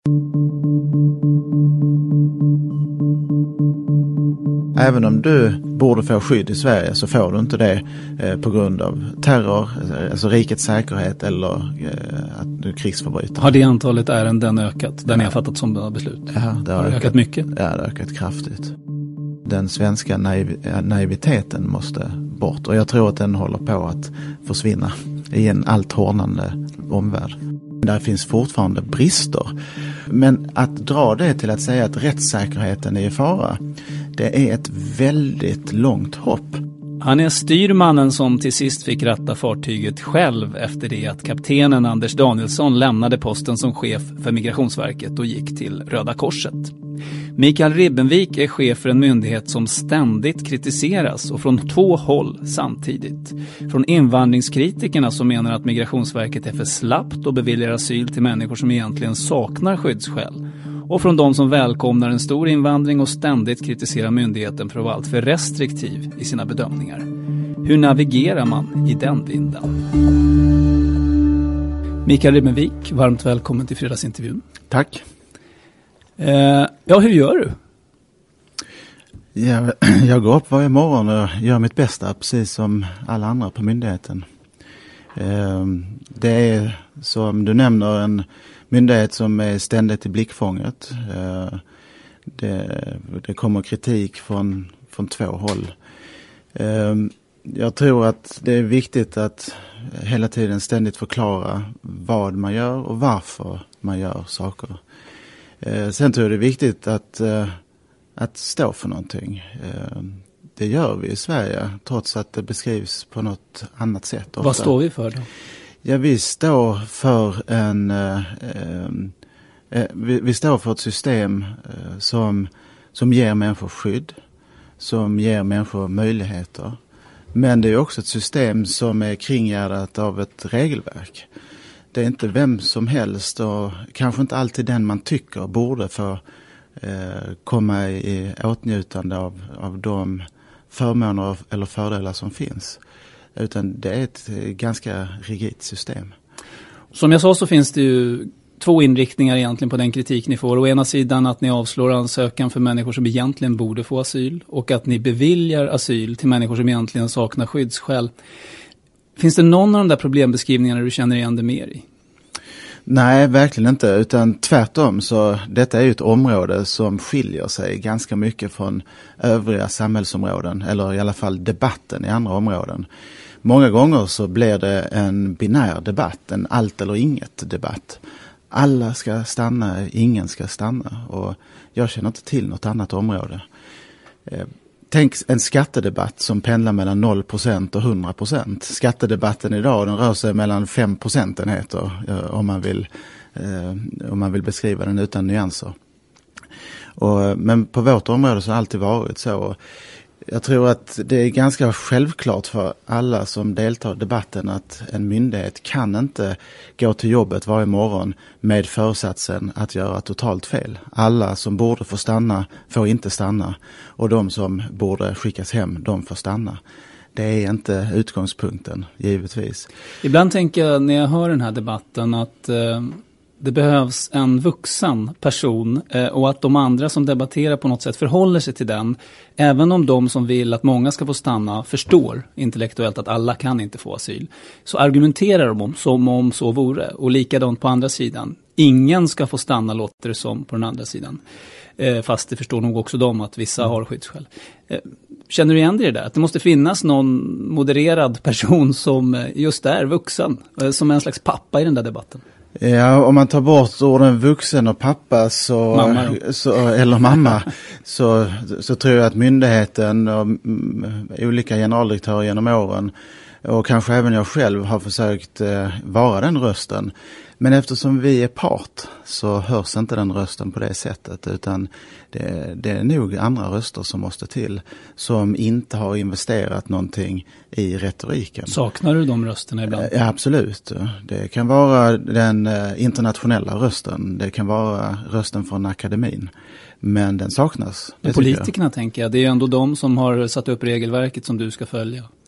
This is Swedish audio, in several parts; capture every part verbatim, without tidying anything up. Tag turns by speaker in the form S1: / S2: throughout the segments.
S1: Även om du borde få skydd i Sverige så får du inte det eh, på grund av terror, alltså rikets säkerhet eller eh, att du är krigsförbrytare.
S2: Har det antalet ärenden ökat där ni har fattat som beslut?
S1: Ja, det har,
S2: har det ökat, ökat mycket?
S1: Ja, det har ökat kraftigt. Den svenska naiv- naiviteten måste bort och jag tror att den håller på att försvinna i en allt hårdnande omvärld. Där finns fortfarande brister. Men att dra det till att säga att rättssäkerheten är i fara, det är ett väldigt långt hopp.
S2: Han är styrmannen som till sist fick ratta fartyget själv efter det att kaptenen Anders Danielsson lämnade posten som chef för Migrationsverket och gick till Röda Korset. Mikael Ribbenvik är chef för en myndighet som ständigt kritiseras och från två håll samtidigt. Från invandringskritikerna som menar att Migrationsverket är för slappt och beviljar asyl till människor som egentligen saknar skyddsskäl. Och från de som välkomnar en stor invandring och ständigt kritiserar myndigheten för att vara allt för restriktiv i sina bedömningar. Hur navigerar man i den vinden? Mikael Ribbenvik, varmt välkommen till fredagsintervjun.
S1: Tack.
S2: Eh, ja, hur gör du?
S1: Jag, jag går upp varje morgon och gör mitt bästa, precis som alla andra på myndigheten. Eh, det är, som du nämner, en myndighet som är ständigt i blickfånget. Eh, det, det kommer kritik från, från två håll. Eh, jag tror att det är viktigt att hela tiden ständigt förklara vad man gör och varför man gör saker. Eh, sen tror jag det är viktigt att, eh, att stå för någonting. Eh, det gör vi i Sverige, trots att det beskrivs på något annat sätt. Ofta.
S2: Vad står vi för då?
S1: Ja, vi står för en eh, eh, vi, vi står för ett system eh, som, som ger människor skydd, som ger människor möjligheter. Men det är också ett system som är kringgärdat av ett regelverk. Det är inte vem som helst och kanske inte alltid den man tycker borde få eh, komma i åtnjutande av, av de förmåner eller fördelar som finns. Utan det är ett ganska rigidt system.
S2: Som jag sa så finns det ju två inriktningar egentligen på den kritik ni får. Å ena sidan att ni avslår ansökan för människor som egentligen borde få asyl och att ni beviljar asyl till människor som egentligen saknar skyddsskäl. Finns det någon av de där problembeskrivningarna du känner igen det mer i?
S1: Nej, verkligen inte. Utan tvärtom, så detta är ju ett område som skiljer sig ganska mycket från övriga samhällsområden, eller i alla fall debatten i andra områden. Många gånger så blir det en binär debatt, en allt eller inget debatt. Alla ska stanna, ingen ska stanna, och jag känner inte till något annat område. Tänk en skattedebatt som pendlar mellan noll procent och hundra procent. Skattedebatten idag, den rör sig mellan fem procentenheter om man vill, eh, om man vill beskriva den utan nyanser. Och, men på vårt område så har det alltid varit så. Jag tror att det är ganska självklart för alla som deltar i debatten att en myndighet kan inte gå till jobbet varje morgon med föresatsen att göra totalt fel. Alla som borde få stanna får inte stanna, och de som borde skickas hem, de får stanna. Det är inte utgångspunkten, givetvis.
S2: Ibland tänker jag när jag hör den här debatten att eh, det behövs en vuxen person eh, och att de andra som debatterar på något sätt förhåller sig till den. Även om de som vill att många ska få stanna förstår intellektuellt att alla kan inte få asyl, så argumenterar de om, som om så vore. Och likadant på andra sidan. Ingen ska få stanna, låter det som på den andra sidan. Eh, fast det förstår nog också de att vissa har skyddsskäl. Eh, känner du igen det där? Att det måste finnas någon modererad person som just är vuxen, eh, som är en slags pappa i den där debatten?
S1: Ja, om man tar bort orden vuxen och pappa så,
S2: mamma
S1: så, eller mamma så, så tror jag att myndigheten och mm, olika generaldirektörer genom åren och kanske även jag själv har försökt eh, vara den rösten. Men eftersom vi är part så hörs inte den rösten på det sättet, utan det, det är nog andra röster som måste till som inte har investerat någonting i retoriken.
S2: Saknar du de rösterna ibland?
S1: Ja, absolut. Det kan vara den internationella rösten, det kan vara rösten från akademin, men den saknas.
S2: Men politikerna tänker jag, det är ju ändå de som har satt upp regelverket som du ska följa.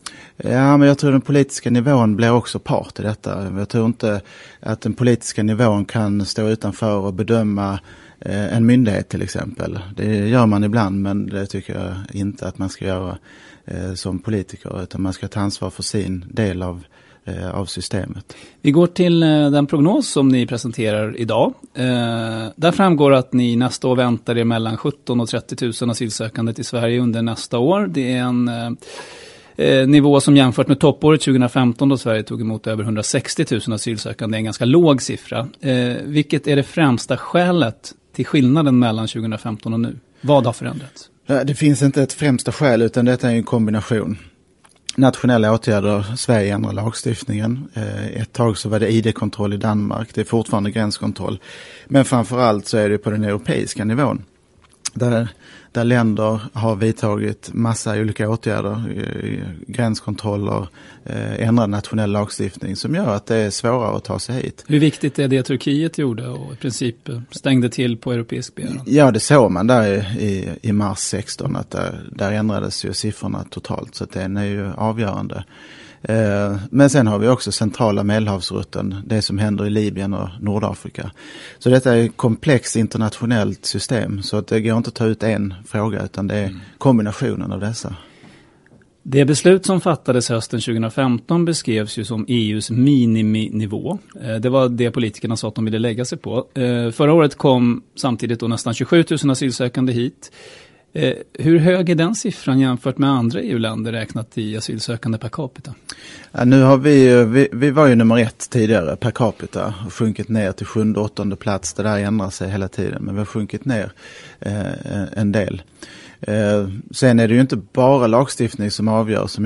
S1: Ja, men jag tror den politiska nivån blir också part i detta. Jag tror inte att den politiska nivån kan stå utanför och bedöma eh, en myndighet till exempel. Det gör man ibland, men det tycker jag inte att man ska göra eh, som politiker, utan man ska ta ansvar för sin del av av systemet.
S2: Vi går till den prognos som ni presenterar idag. Eh, där framgår att ni nästa år väntar er mellan sjutton och trettio tusen asylsökande till Sverige under nästa år. Det är en eh, nivå som jämfört med toppåret tjugohundrafemton då Sverige tog emot över hundrasextio tusen asylsökande är en ganska låg siffra. Eh, vilket är det främsta skälet till skillnaden mellan tjugohundrafemton och nu? Vad har förändrats?
S1: Det finns inte ett främsta skäl, utan detta är en kombination. Nationella åtgärder, Sverige ändrar lagstiftningen. Ett tag så var det I D-kontroll i Danmark, det är fortfarande gränskontroll. Men framförallt så är det på den europeiska nivån. Där, där länder har vidtagit massa olika åtgärder, gränskontroller, ändrad nationell lagstiftning som gör att det är svårare att ta sig hit.
S2: Hur viktigt är det Turkiet gjorde och i princip stängde till på europeisk begäran?
S1: Ja, det såg man där i, i mars sexton att där, där ändrades ju siffrorna totalt, så att den är ju avgörande. Eh, men sen har vi också centrala Medelhavsrutten, det som händer i Libyen och Nordafrika. Så detta är ett komplext internationellt system, så att det går inte att ta ut en fråga, utan det är kombinationen av dessa.
S2: Det beslut som fattades hösten tjugohundrafemton beskrevs ju som E U:s miniminivå. Det var det politikerna sa att de ville lägga sig på. Förra året kom samtidigt då nästan tjugosju tusen asylsökande hit. Hur hög är den siffran jämfört med andra E U-länder räknat i asylsökande per capita?
S1: Ja, nu har vi, vi, vi var ju nummer ett tidigare per capita och sjunkit ner till sjunde, åttonde plats. Det där ändrar sig hela tiden, men vi har sjunkit ner eh, en del. Eh, sen är det ju inte bara lagstiftning som avgör, som